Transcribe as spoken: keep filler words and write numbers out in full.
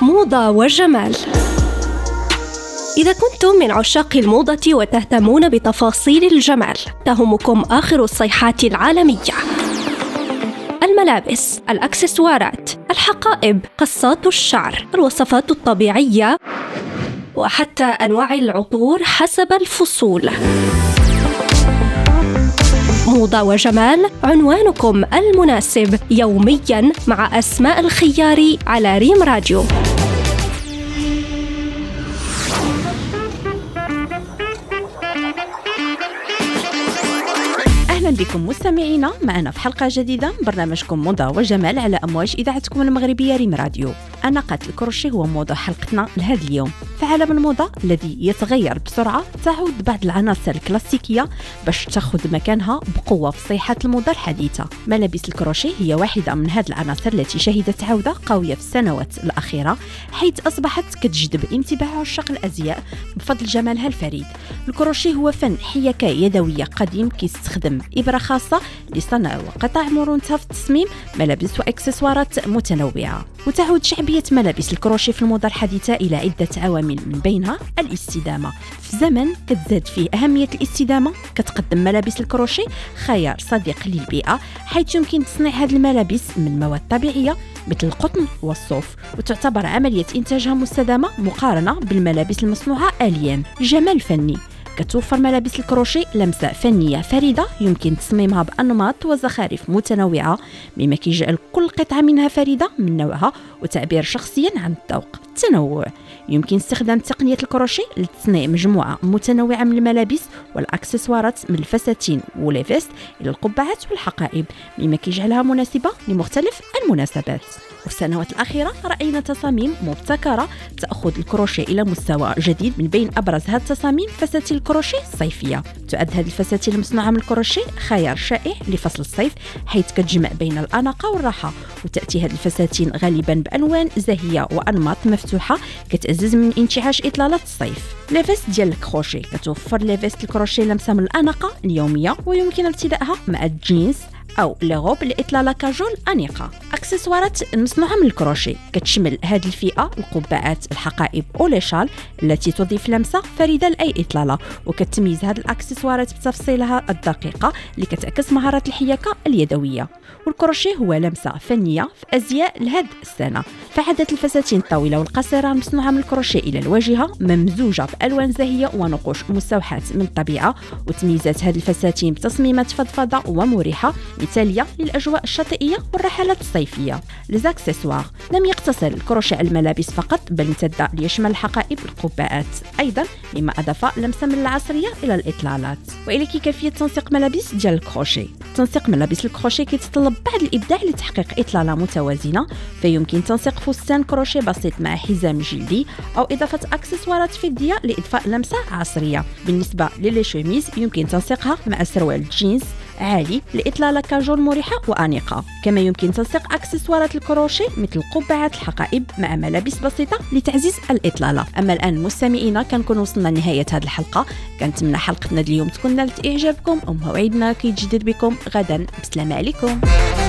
موضة وجمال. إذا كنتم من عشاق الموضة وتهتمون بتفاصيل الجمال، تهمكم آخر الصيحات العالمية: الملابس، الأكسسوارات، الحقائب، قصات الشعر، الوصفات الطبيعية، وحتى أنواع العطور حسب الفصول. موضة وجمال، عنوانكم المناسب يومياً مع أسماء الخياري على ريم راديو. أهلا بكم مستمعينا معنا في حلقة جديدة من برنامجكم موضة وجمال على أمواج إذاعتكم المغربية ريم راديو. أنا قاتل الكروشي هو موضوع حلقتنا لهذا اليوم. في عالم الموضة الذي يتغير بسرعة، تعود بعض العناصر الكلاسيكية باش تأخذ مكانها بقوة في صيحة الموضة الحديثة. ملابس الكروشي هي واحدة من هذه العناصر التي شهدت عودة قوية في السنوات الأخيرة، حيث أصبحت كتجذب انتباه عشاق الأزياء بفضل جمالها الفريد. الكروشي هو فن حيكة يدوية قديم كيستخدم إبرة خاصة لصنع وقطع مرونتها في التصميم ملابس وإكسسوارات متنوعة. وتعود شعبية ملابس الكروشي في الموضة الحديثة إلى عدة عوامل، من بينها الاستدامة. في زمن كتزاد فيه أهمية الاستدامة، كتقدم ملابس الكروشي خيار صديق للبيئة، حيث يمكن تصنيع هذه الملابس من مواد طبيعية مثل القطن والصوف، وتعتبر عملية إنتاجها مستدامة مقارنة بالملابس المصنوعة آلياً. جمال فني، كتوفر ملابس الكروشي لمسة فنية فريدة يمكن تصميمها بأنماط وزخارف متنوعة، مما كيجعل كل قطعة منها فريدة من نوعها وتعبير شخصيا عن الذوق. التنوع، يمكن استخدام تقنية الكروشي لتصنيع مجموعة متنوعة من الملابس والأكسسوارات، من الفساتين وليفيست إلى القبعات والحقائب، مما كيجعلها مناسبة لمختلف المناسبات. وفي السنوات الأخيرة رأينا تصاميم مبتكرة تأخذ الكروشي إلى مستوى جديد. من بين أبرز هذه التصاميم فساتين الكروشي الصيفية. تعد هذه الفساتين المصنوعة من الكروشي خيار شائع لفصل الصيف، حيث كتجمع بين الأناقة والراحة. وتأتي هذه الفساتين غالبا بألوان زاهية وأنماط مفتوحة كتعزز من انتعاش إطلالات الصيف. ليفيست ديال الكروشي، كتوفر ليفيست الكروشي لمسة من الأناقة اليومية، ويمكن ارتدائها مع الجينز أو لغوب لإطلالة كاجول أنيقة. أكسسوارات مصنوعة من الكروشي، كتشمل هذه الفئة القبعات، الحقائب وليشال التي تضيف لمسة فريدة لأي إطلالة، وكتميز هذه الأكسسوارات بتفصيلها الدقيقة اللي كتعكس مهارات الحياكة اليدوية. والكروشي هو لمسة فنية في أزياء لهذه السنة، فعادت الفساتين الطويلة والقصيرة المصنوعة من الكروشي إلى الواجهة ممزوجة بألوان زاهية ونقوش مستوحاة من الطبيعة. وتميزات هذه الفساتين بتصميمات فضفاضة ومريحة مثالية للأجواء الشاطئية والرحلات الصيفية. لزاكسسوار، لم يقتصر الكروشي على الملابس فقط، بل امتد ليشمل الحقائب القبعات أيضا، مما أضاف لمسة من العصرية إلى الإطلالات. وإلى كيفية تنسيق ملابس ديال الكروشي. تنسيق ملابس الكروشي كيتطلب بعض الإبداع لتحقيق إطلالة متوازنة، فيمكن تنسيق فستان كروشي بسيط مع حزام جلدي، أو إضافة أكسسوارات فضية لإضفاء لمسة عصرية. بالنسبة للشوميز يمكن تنسيقها مع سروال جينز عالي لإطلالة كاجول مريحة وأنيقة. كما يمكن تنسيق أكسسوارات الكروشي مثل قبعات الحقائب مع ملابس بسيطة لتعزيز الإطلالة. أما الآن مستمعينا، كنكون وصلنا لنهاية هذه الحلقة. كنتمنى حلقتنا اليوم تكون نالت إعجابكم، وموعدنا كيتجدد بكم غدا. بسلام عليكم.